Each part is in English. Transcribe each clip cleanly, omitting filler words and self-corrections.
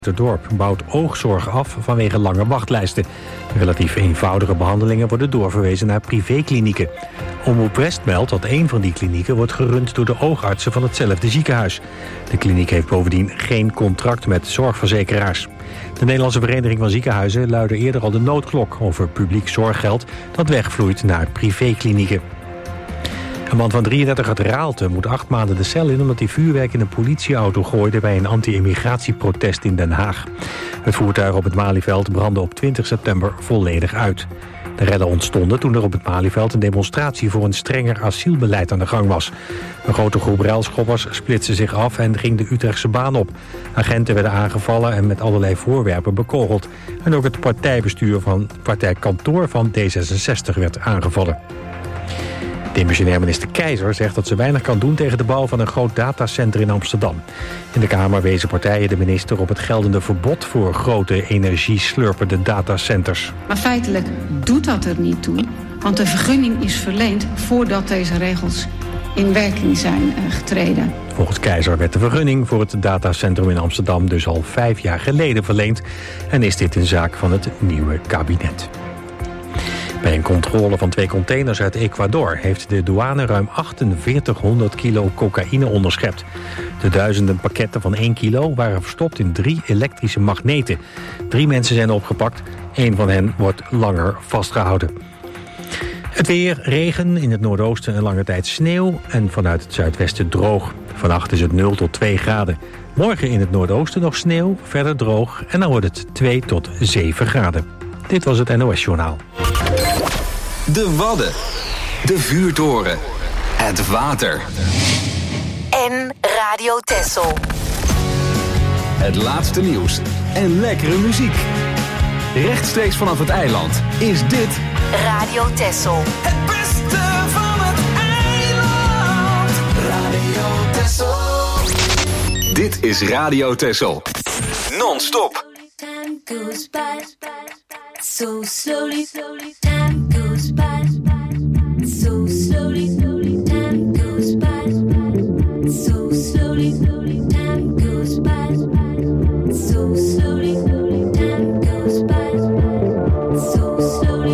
Het dorp bouwt oogzorg af vanwege lange wachtlijsten. Relatief eenvoudige behandelingen worden doorverwezen naar privéklinieken. Omroep West meldt dat een van die klinieken wordt gerund door de oogartsen van hetzelfde ziekenhuis. De kliniek heeft bovendien geen contract met zorgverzekeraars. De Nederlandse Vereniging van Ziekenhuizen luidde eerder al de noodklok over publiek zorggeld dat wegvloeit naar privéklinieken. Een man van 33 uit Raalte moet 8 maanden de cel in omdat hij vuurwerk in een politieauto gooide bij een anti-immigratieprotest in Den Haag. Het voertuig op het Malieveld brandde op 20 september volledig uit. De rellen ontstonden toen er op het Malieveld een demonstratie voor een strenger asielbeleid aan de gang was. Een grote groep relschoppers splitste zich af en ging de Utrechtse baan op. Agenten werden aangevallen en met allerlei voorwerpen bekogeld. En ook het partijkantoor van D66 werd aangevallen. Demissionair minister Keizer zegt dat ze weinig kan doen tegen de bouw van een groot datacenter in Amsterdam. In de Kamer wezen partijen de minister op het geldende verbod voor grote energieslurpende datacenters. Maar feitelijk doet dat er niet toe, want de vergunning is verleend voordat deze regels in werking zijn getreden. Volgens Keizer werd de vergunning voor het datacentrum in Amsterdam dus al 5 jaar geleden verleend en is dit een zaak van het nieuwe kabinet. Bij een controle van 2 containers uit Ecuador heeft de douane ruim 4800 kilo cocaïne onderschept. De duizenden pakketten van 1 kilo waren verstopt in 3 elektrische magneten. 3 mensen zijn opgepakt, 1 van hen wordt langer vastgehouden. Het weer, regen, in het noordoosten een lange tijd sneeuw en vanuit het zuidwesten droog. Vannacht is het 0 tot 2 graden. Morgen in het noordoosten nog sneeuw, verder droog en dan wordt het 2 tot 7 graden. Dit was het NOS Journaal. De Wadden, de vuurtoren, het water. En Radio Texel. Het laatste nieuws en lekkere muziek. Rechtstreeks vanaf het eiland is dit Radio Texel. Het beste van het eiland. Radio Texel. Dit is Radio Texel. Non-stop. Time goes by so slowly, time goes by so slowly, time goes by so slowly, time goes by so slowly, time goes by so slowly.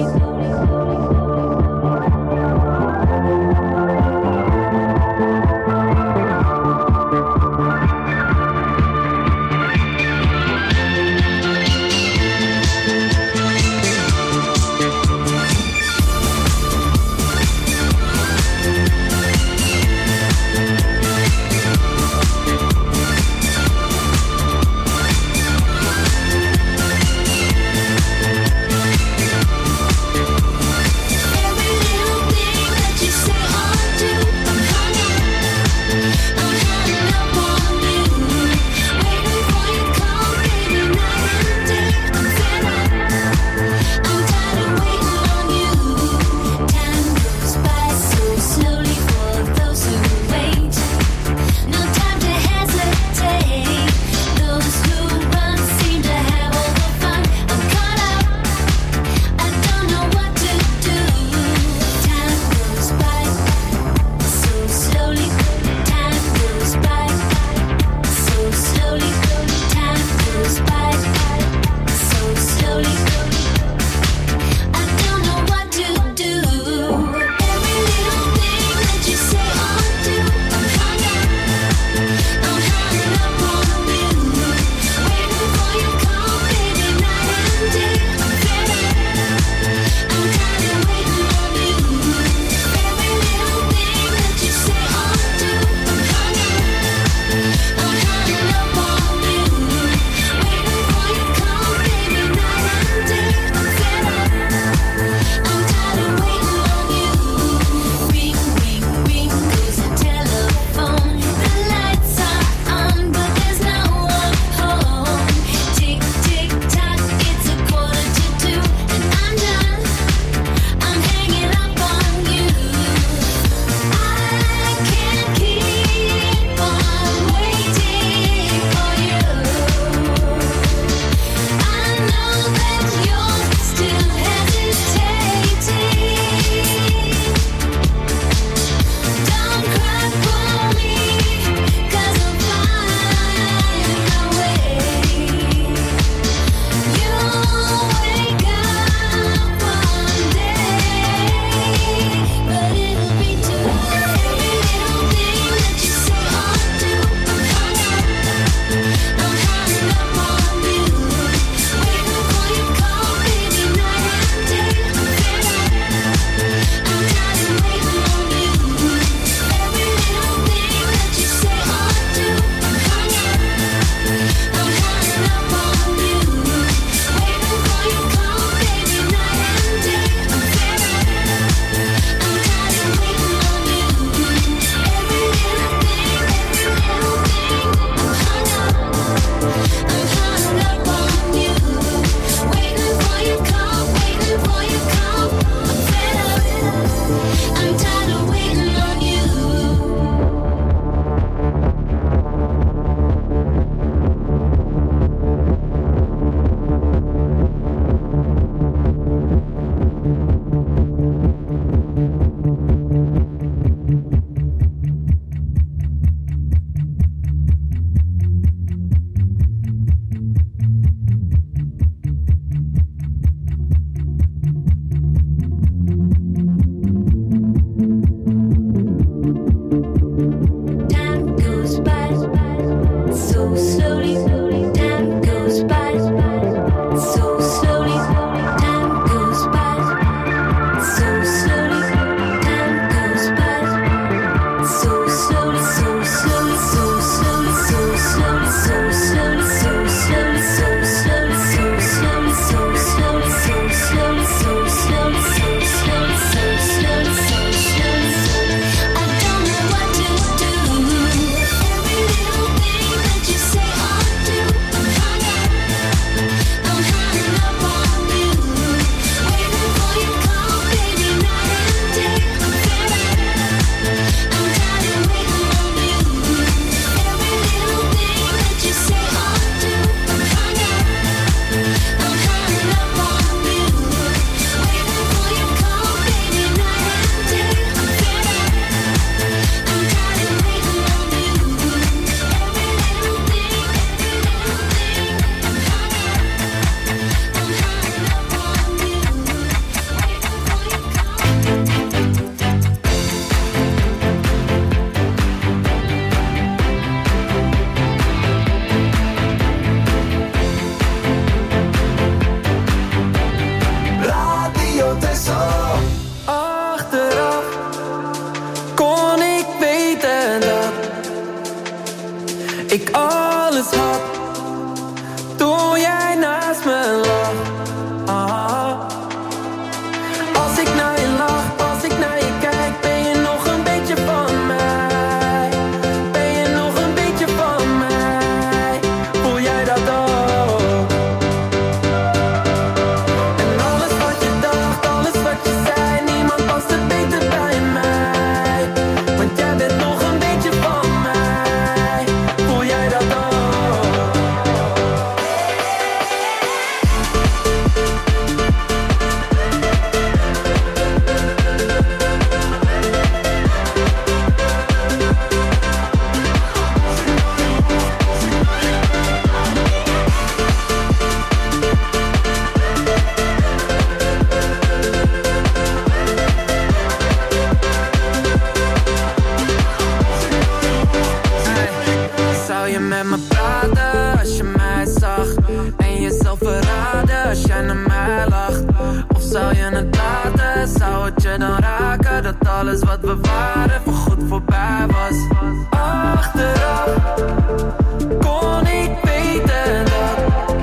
jezelf verraden als jij naar mij lacht? Of zou je het laten? Zou het je dan raken dat alles wat we waren voorgoed voorbij was? Achteraf kon ik weten dat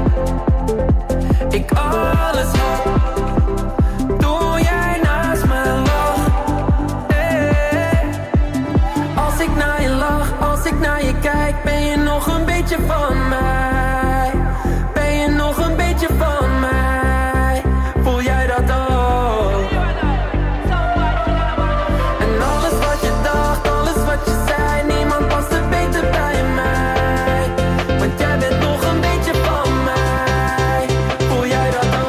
ik alles had toen jij naast me lag. Hey. Als ik naar je lach, als ik naar je kijk, ben je nog een beetje van mij? Ben je nog een beetje van mij? Voel jij dat ook? En alles wat je dacht, alles wat je zei, niemand past er beter bij mij. Want jij bent nog een beetje van mij. Voel jij dat ook?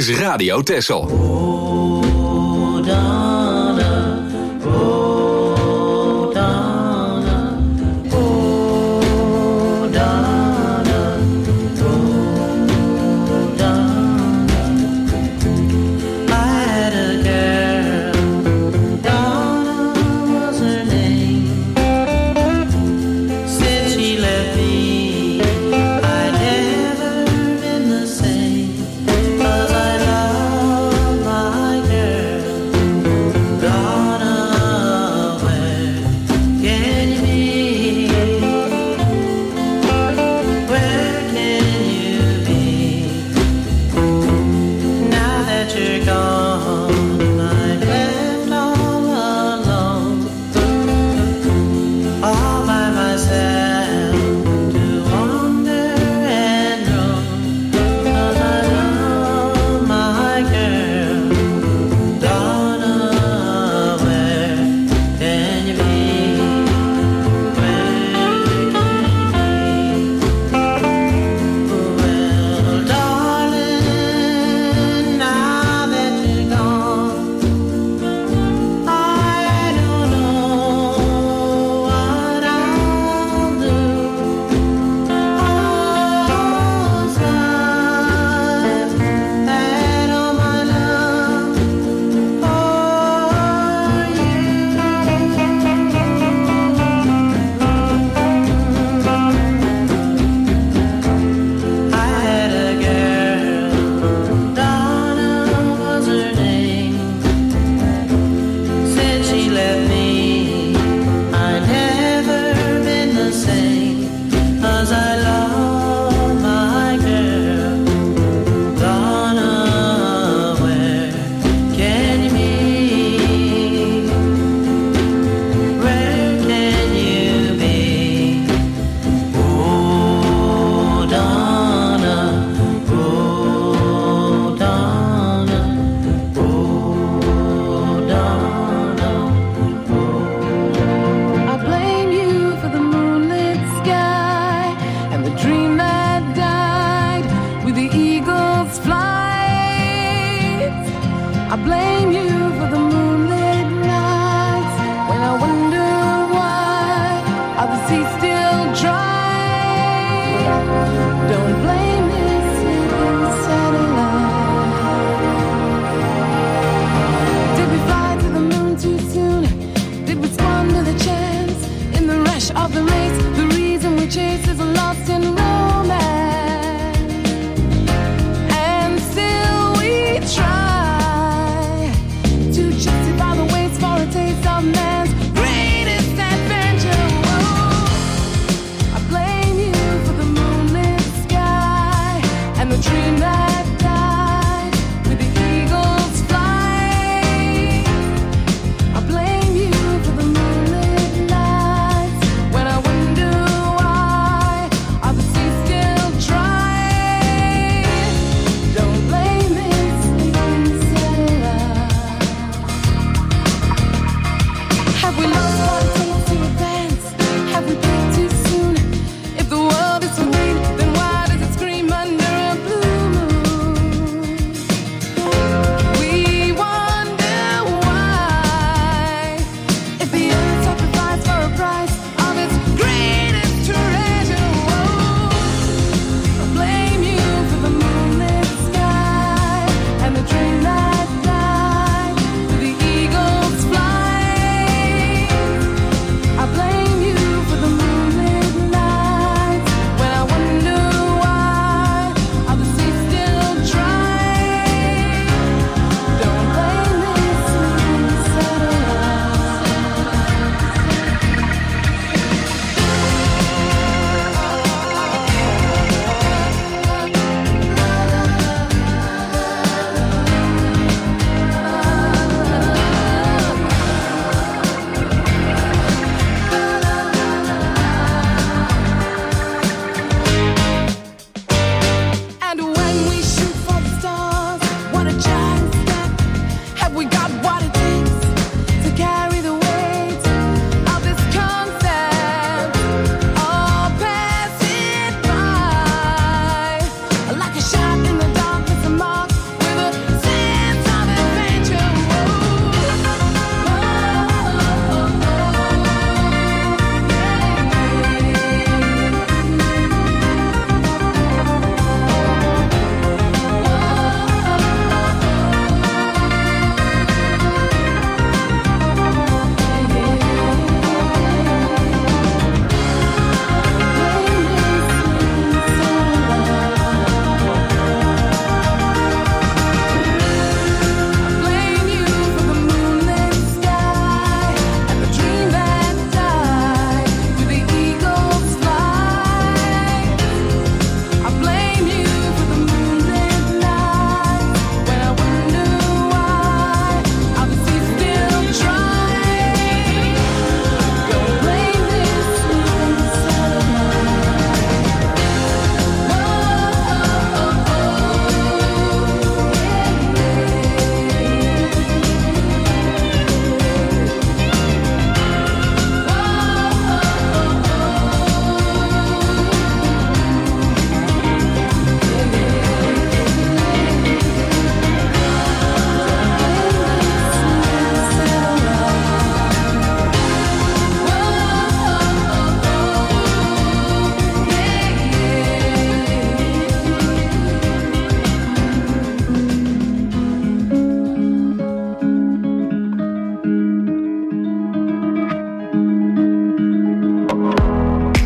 is Radio Texel. My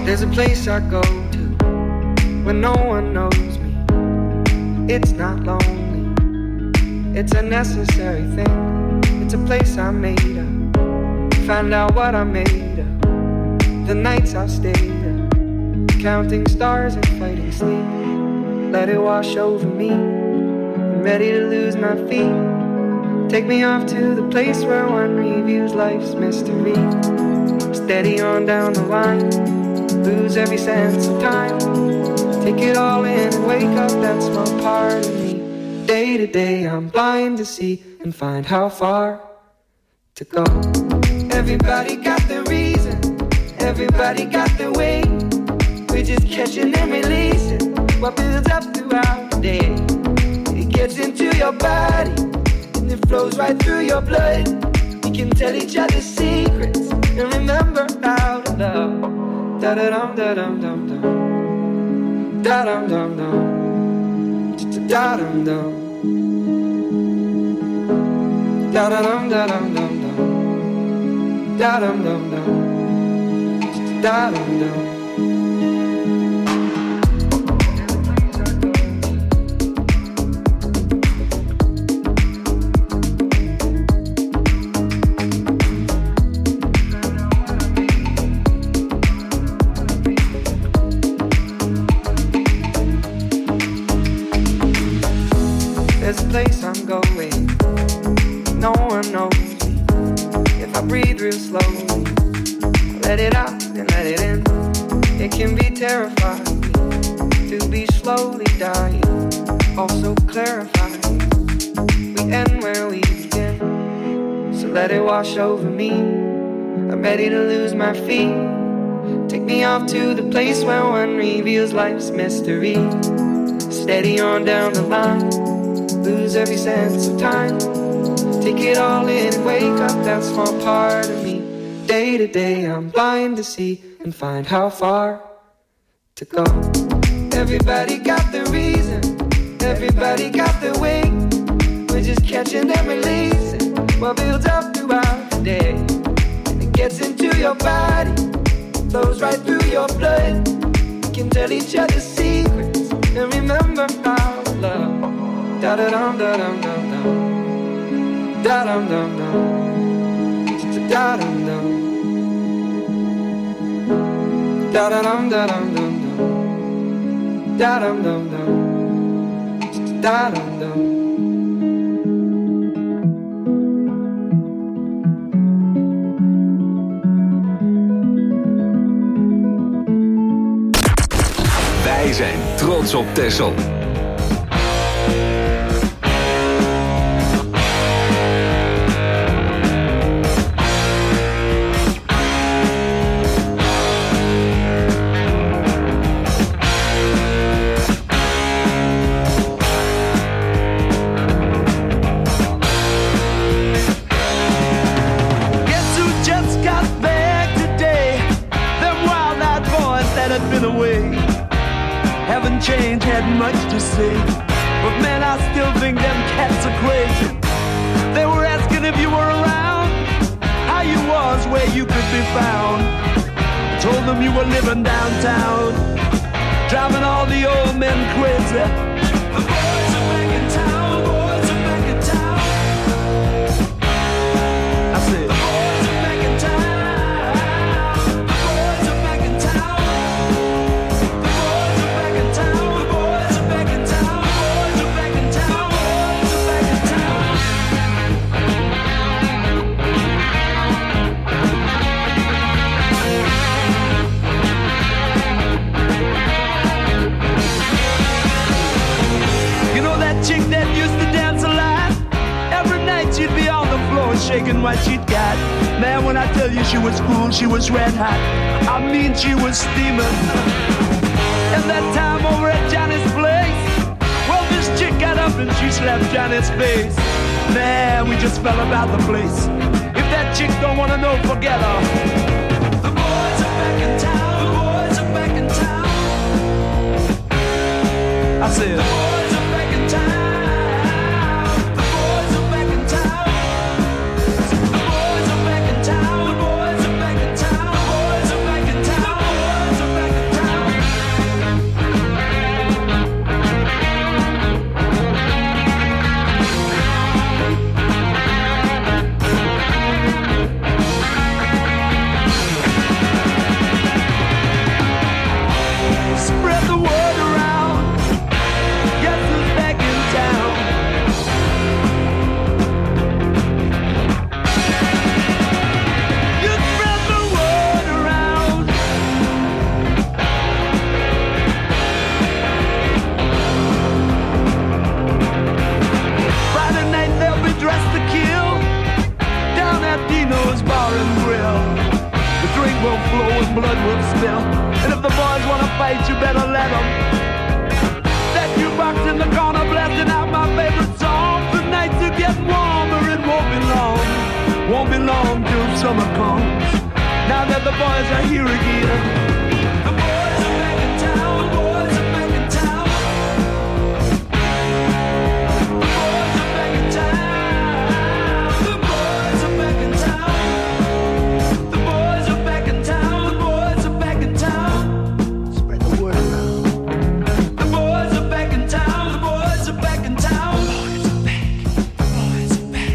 There's a place I go to when no one knows me. It's not lonely, it's a necessary thing. It's a place I made up, find out what I made of. The nights I've stayed up, counting stars and fighting sleep. Let it wash over me, I'm ready to lose my feet. Take me off to the place where one reviews life's mystery. Steady on down the line, lose every sense of time. Take it all in and wake up that small part of me. Day to day I'm blind to see and find how far to go. Everybody got their reason, everybody got their way. We're just catching and releasing what builds up throughout the day. It gets into your body and it flows right through your blood. We can tell each other secrets and remember how to love. Da-da-dum, da-dum, dum, dum. Da-dum, dum, dum. Da-dum, dum. Da-da-dum, da-dum, dum, dum. Da-dum, dum, dum. Da-dum, dum. There's a place I'm going, no one knows me. If I breathe real slowly, let it out and let it in. It can be terrifying to be slowly dying, also clarifying. We end where we begin, so let it wash over me. I'm ready to lose my feet. Take me off to the place where one reveals life's mystery. Steady on down the line, lose every sense of time. Take it all in and wake up that small part of me. Day to day I'm blind to see and find how far to go. Everybody got their reason, everybody got their way. We're just catching and releasing what builds up throughout the day. And it gets into your body, flows right through your blood. We can tell each other secrets and remember how to love. Da-da-dum, da-dum, dum, dum. Da-dum, dum, dum. Da-dum, dum. Da-da-dum, da-dum, dum, dum. Da-dum, dum, dum. Da-dum, dum. Wij zijn trots op Texel. Change had much to say, but man, I still think them cats are crazy. They were asking if you were around, how you was, where you could be found. I told them you were living downtown, driving all the old men crazy. The boys are back in town, the boys are back in town. I said, the boys are back in town. Chick that used to dance a lot. Every night she'd be on the floor shaking what she'd got. Man, when I tell you she was cool, she was red hot. I mean, she was steaming. And that time over at Johnny's place, well, this chick got up and she slapped Johnny's face. Man, we just fell about the place. If that chick don't wanna know, forget her. The boys are back in town. The boys are back in town. I said, the boys are back in town. Back in town, the boys are back in town, the boys are back in town, the boys are back will flow and blood will spill. And if the boys wanna fight, you better let them. That jukebox in the corner blasting out my favorite song. The nights are getting warmer, it won't be long. Won't be long till summer comes. Now that the boys are here again. The boys are back in town, the boys are back in town. The boys are back in town. The boys are back in town. The boys are back in town. The boys are back in town. Spread the word around. The boys are back in town. The boys are back in town. The boys are back. The boys are back.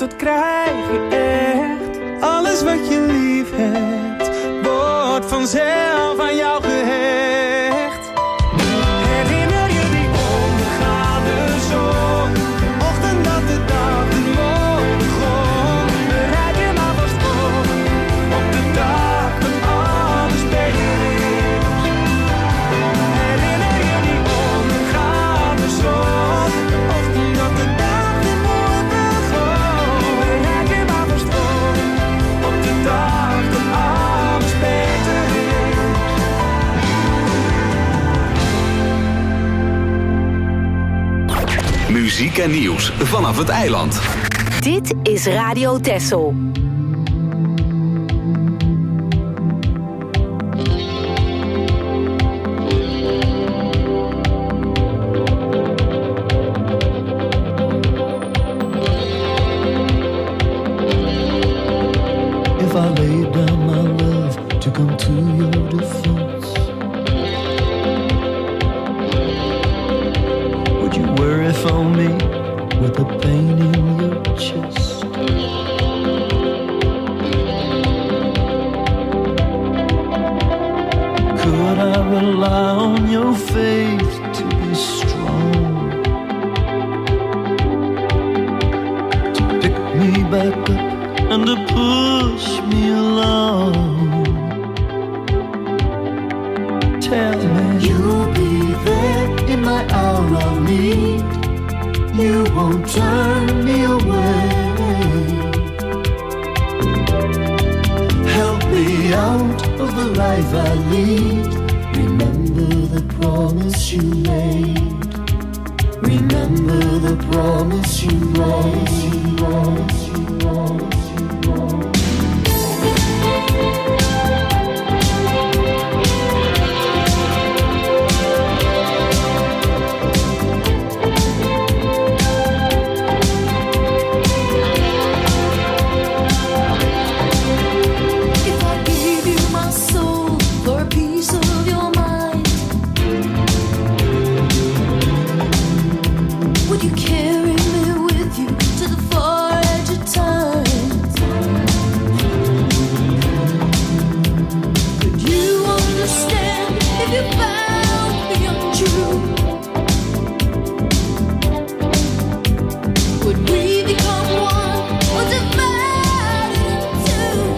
dat krijg je echt. Alles wat je lief hebt, wordt vanzelf aan jou gehecht. Herinner je die ondergaande zon? Ochtend dat de dag de mooi begon. Bereid je maar vast voor, op de dag dat alles beter is. Herinner je die ondergaande zon? Ochtend dat de dag de mooi begon. Bereid je maar vast voor, op de dag dat alles beter is. Muziek en nieuws vanaf het eiland. Dit is Radio Texel. If I laid down my love to come to your defense, would you worry for me with the pain in your chest? Could I rely on your faith to be strong, to pick me back up and to push me along? Tell me you'll be there in my hour of need. You won't turn me away. Help me out of the life I lead. Remember the promise you made. Remember the promise you made. If I gave you my soul for a piece of your mind, would you carry me with you to the far edge of time? Could you understand if you found me untrue? Would we become one or divided in two?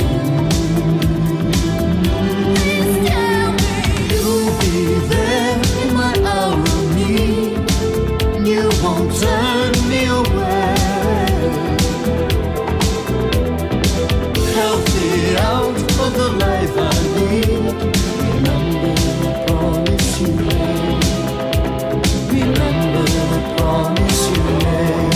Please tell me You'll be there in my hour of need. You won't turn me away. Help me out of the life I lead. Remember the promise you made. Remember the promise you made.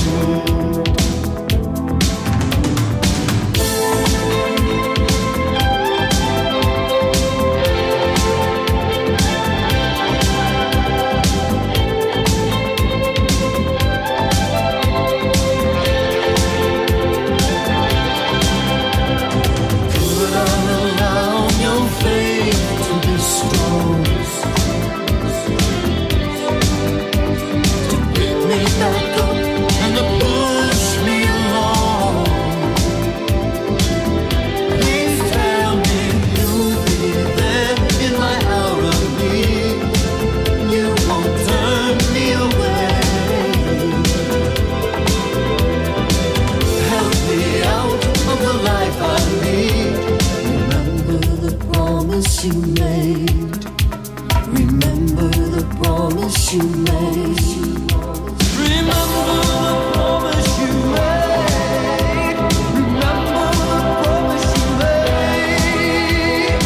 Could I rely on your faith to be strong, to pick me back up and to push me along? Please tell me you'll be there in my hour of need. You won't turn me away. Help me out of the life I lead. Remember the promise you made. Remember the promise you made. Remember the promise you made. Remember the promise you made.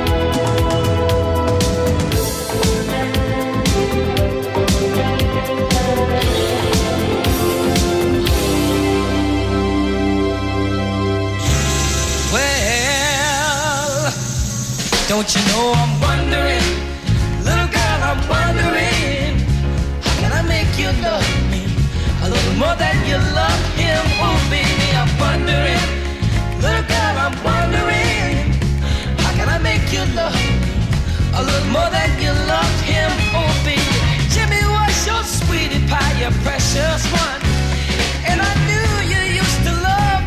Well, don't you know I'm wondering, little girl, I'm wondering, how can I make you love me a little more than you love him? Oh baby, I'm wondering, little girl, I'm wondering, how can I make you love me a little more than you love him? Oh baby, Jimmy was your sweetie pie, your precious one, and I knew you used to love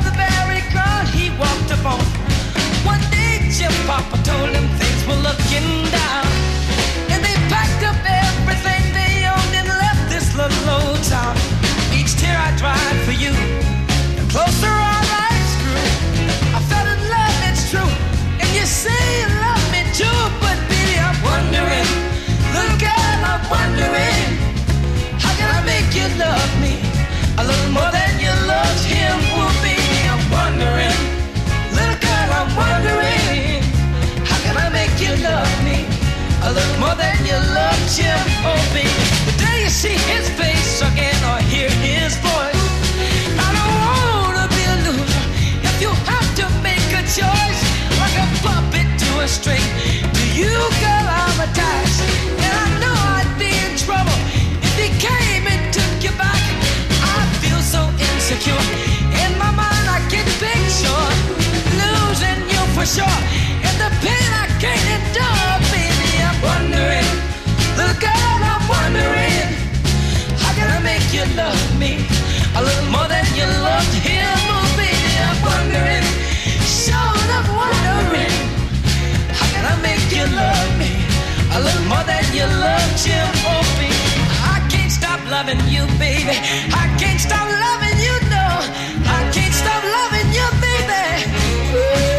I told them things were looking down. And they packed up everything they owned and left this little old town. Each tear I dried for you, the closer our lives grew. I fell in love, it's true. And you say you love me too, but baby, I'm wondering, little girl, I'm wondering, how can I make you love me a little more than you loved him? Well, baby, I'm wondering, little girl, I'm wondering, how can I make you love me a little more than you loved him? Oh, baby, the day you see his face again or hear his voice, I don't wanna be a loser. If you have to make a choice, like a puppet to a string, to you, girl, I'm attached. And I know I'd be in trouble if he came and took you back. I feel so insecure. In my mind I can picture losing you for sure. And the pain I can't endure, baby, I'm wondering, little girl, I'm wondering, how can I make you love me a little more than you loved him? Oh, baby, I'm wondering, sure I'm wondering, how can I make you love me a little more than you loved him? Oh, baby, I can't stop loving you, baby. I can't stop loving you, no. I can't stop loving you, baby. Ooh.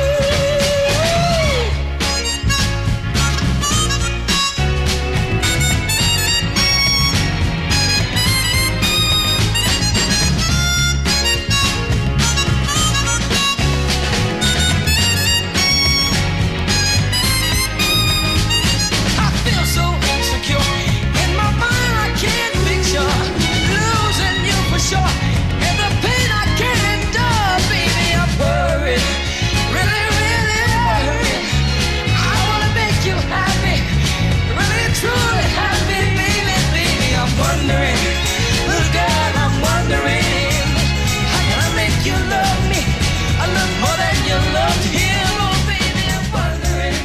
Sure. And the pain I can't endure, baby, I'm worried, really, really worried. I wanna make you happy, really, truly happy, baby, baby, I'm wondering, little girl, I'm wondering, how can I make you love me a little more than you loved him? Oh, baby, I'm wondering.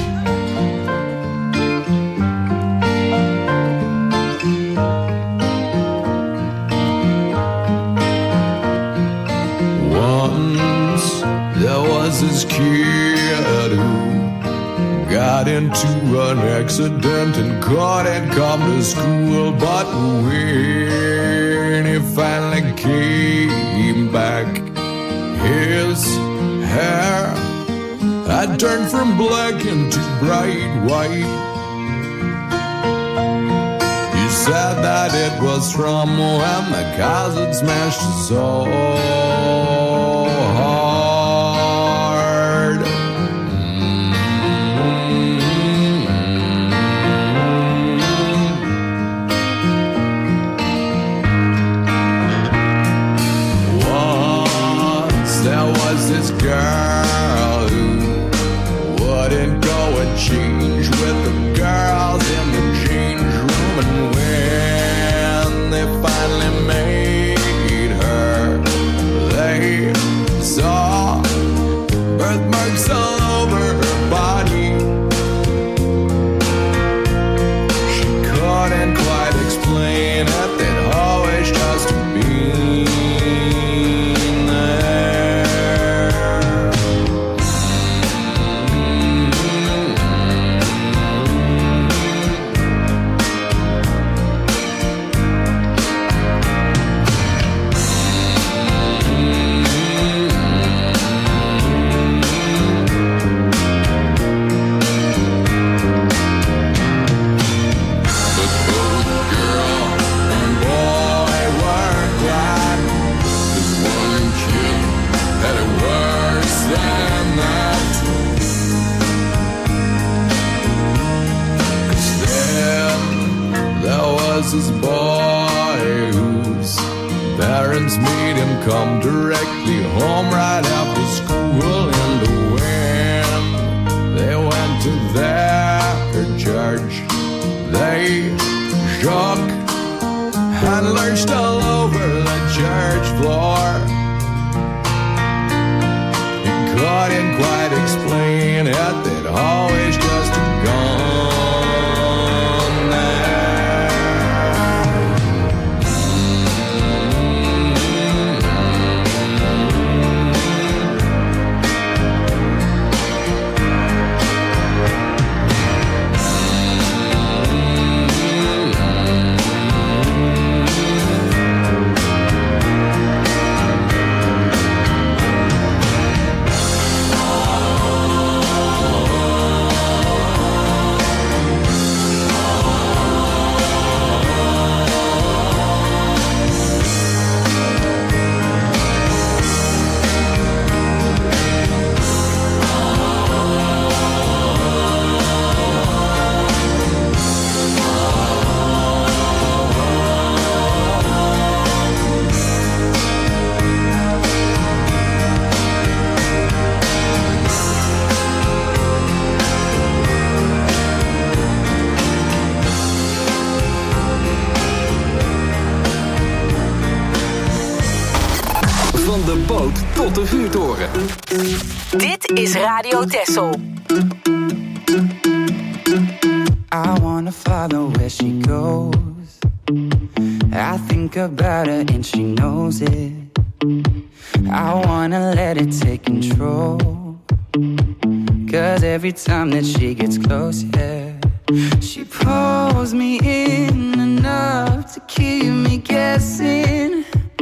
There was this kid who got into an accident and couldn't come to school. But when he finally came back, his hair had turned from black into bright white. He said that it was from when the cars had smashed his soul. This girl who wouldn't go and change with the girls in the change room. And when they finally made her, they saw birthmarks all over her body. She couldn't quite explain it, they'd always just been there. This boy whose parents made him come directly home right after school. And when they went to their church, they shook and lurched all over the church floor. He couldn't quite explain it, they'd always just gone there. boot tot de vuurtoren. Dit is Radio Texel. I wanna follow where she goes. I think about her and she knows it. I wanna let it take control. 'Cause every time that she gets close, yeah, she pulls me in enough to keep me guessing.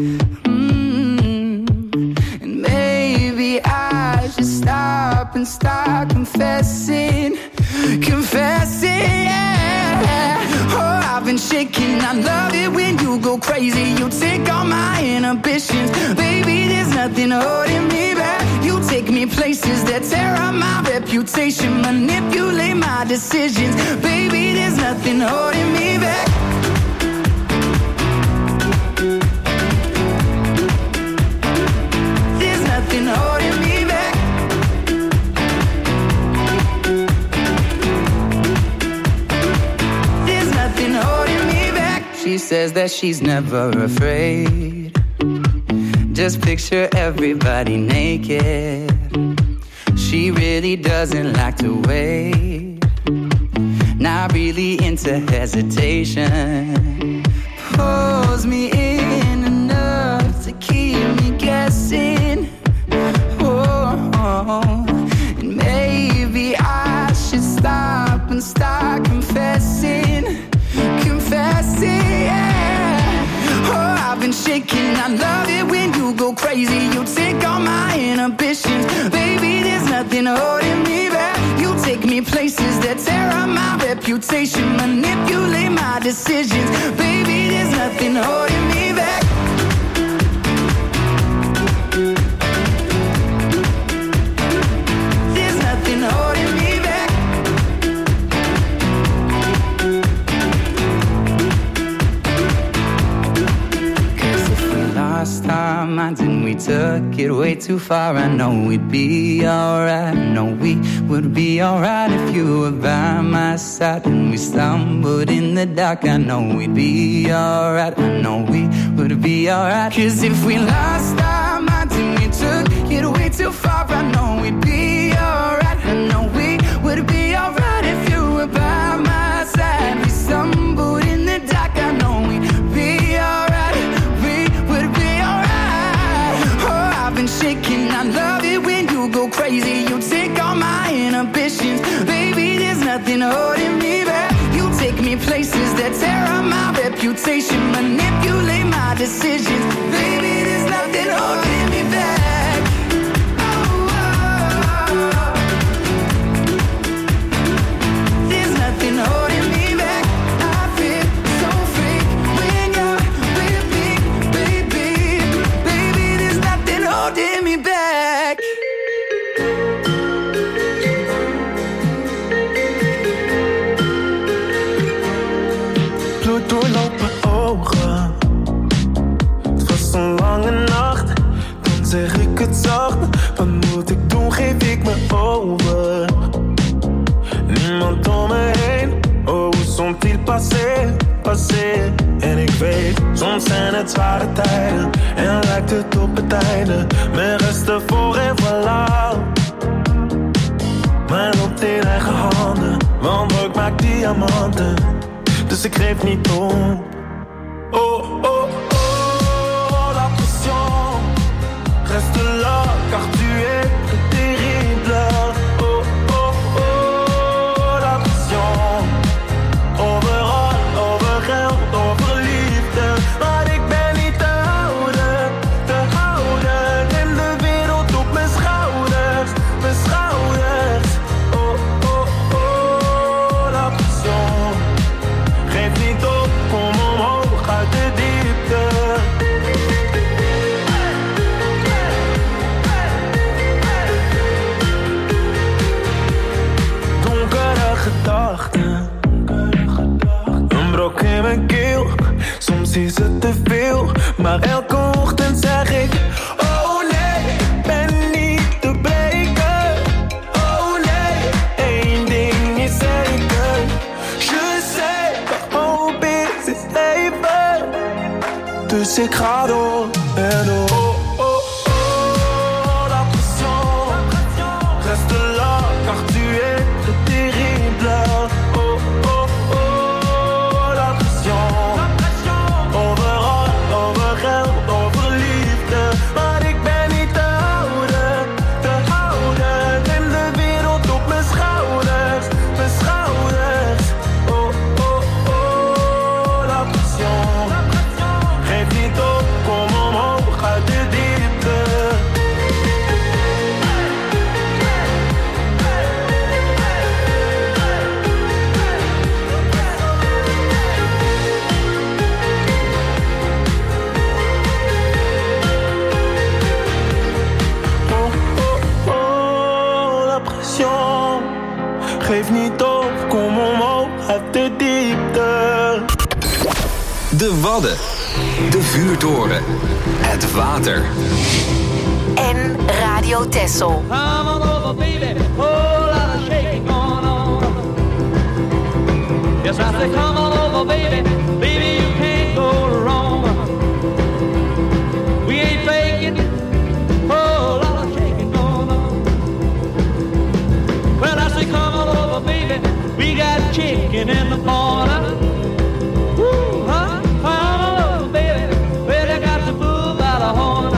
And maybe I should stop and start confessing. Confessing, yeah. Oh, I've been shaking. I love it when you go crazy. You take all my inhibitions. Baby, there's nothing holding me back. You take me places that tear up my reputation. Manipulate my decisions. Baby, there's nothing holding me back. There's nothing holding me back. There's nothing holding me back. She says that she's never afraid. Just picture everybody naked. She really doesn't like to wait. Not really into hesitation. Pulls me in enough to keep me guessing. Oh, and maybe I should stop and start confessing. Confessing, yeah. Oh, I've been shaking. I love it when you go crazy. You take all my inhibitions. Baby, there's nothing holding me back. You take me places that tear up my reputation. Manipulate my decisions. Baby, there's nothing holding me back. There's nothing holding me back. Lost our minds and we took it way too far. I know we'd be alright. I know we would be alright if you were by my side. And we stumbled in the dark. I know we'd be alright. I know we would be alright. 'Cause if we lost our minds and we took it way too far, I know we'd be alright. I know we would be alright if you were by my side. We stumbled in the dark. I know we'd be alright. Shaking, I love it when you go crazy. You take all my inhibitions. Baby, there's nothing holding me back. You take me places that tear up my reputation. Manipulate my decisions. Baby, there's nothing holding me back. Oh, oh, oh. There's nothing holding me back. I feel so free when you're with me, baby. Baby, there's nothing holding me back. Bloed doorloopt mijn ogen. Het was een lange nacht. Dan zeg ik het zacht. Wat moet ik doen, geef ik me over. Niemand om me heen. Oh, hoe sont-ils passé, passé. En ik weet, soms zijn het zware tijden. En lijkt het op het einde. Mijn resten voor en voilà. Mijn lot in eigen handen. Want ik maak diamanten. Dus ik geef niet om. Oh, oh, oh, la pression reste là, car tu es terrible. Oh, oh, oh, la pression. Overal, over geld, over liefde. Maar ik ben niet te houden, te houden. En de wereld op mijn schouders, mijn schouders. Oh, oh, oh, la pression. Geef niet op, kom omhoog uit de diepte. Donkere gedachten, een brok in mijn keel. Soms is het te veel, maar elke ochtend zeg ik: oh nee, ik ben niet te breken. Oh nee, één ding is zeker. Je sais, de hoop is even. Dus ik ga door en door. Oh, oh, oh. de diepte. De Wadden. De vuurtoren. Het water. En Radio Texel. Come on over, baby. Whole lot of shaking going on. Yes, I say come on over, baby. Baby, you can't go wrong. We ain't faking. Whole lot of shaking going on. Well, I say come on over, baby. We got chicken in the corner. Woo, huh? Come on over, baby. Well, you got the bull by the horn.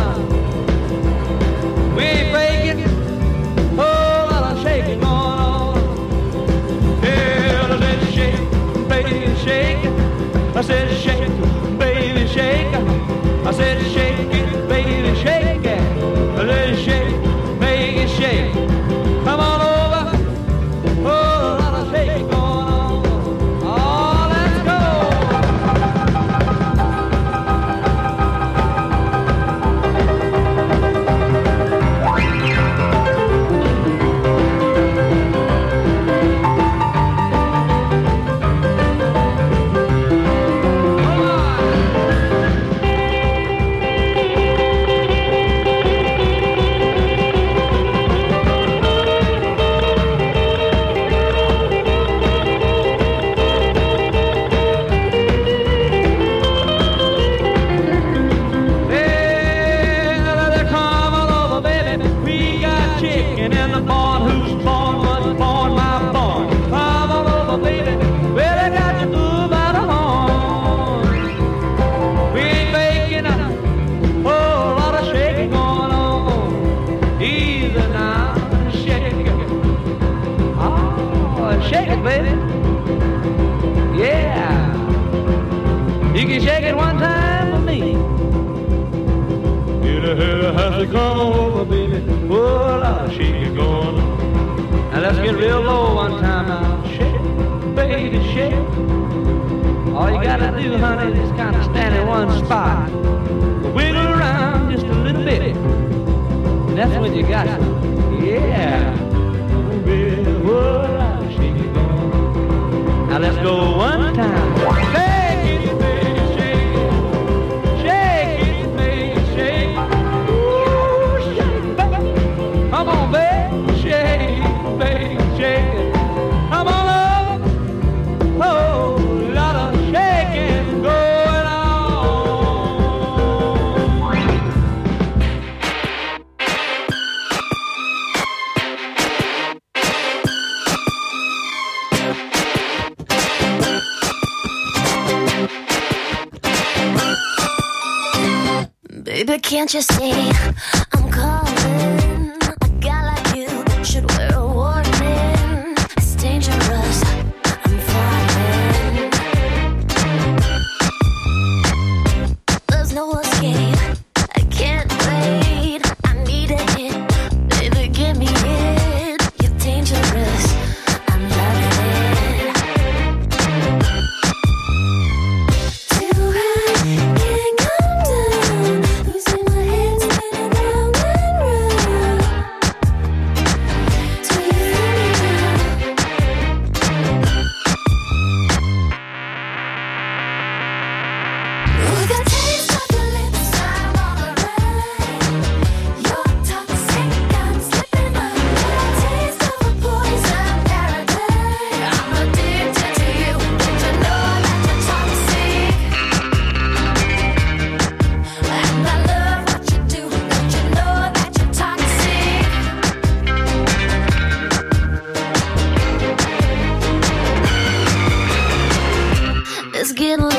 We ain't faking. Whole lot of shaking going on. Yeah, let's shake, baby, shake. I said shake, baby, shake. I said shake it, baby, shake it. Let's shake, make it shake. Come on over. Whole lot of shaking going on. Oh, let's go. Shake it, baby. Yeah. You can shake it one time for me. You know how to come over, baby. Oh, I'll shake it going on. Now let's get real low one time now. Shake it, baby, shake it. All you gotta do, honey, is kind of stand in one spot. Wiggle around just a little bit. And that's when you got it. Yeah. Oh, baby, oh, now let's go one time. Shake it, baby, shake it. Shake it, baby, shake it. Ooh, shake it, baby. Come on, baby, shake it, baby, shake it. Come on up. Oh, lot of shaking going on. Baby, can't you see I'm calling? A guy like you should wear a warning. It's dangerous, I'm falling. There's no escape, I can't wait. I need a hit, baby, give me it. You're dangerous, I'm loving it. Too high, can't come down. Losing my head, spinning round and round. Do you feel me now? Ooh, the taste of your lips, I'm on a ride. You're toxic, I'm slipping away. Taste of a poison paradise. I'm addicted to you. Don't you know that you're toxic? And I love what you do. Don't you know that you're toxic? It's getting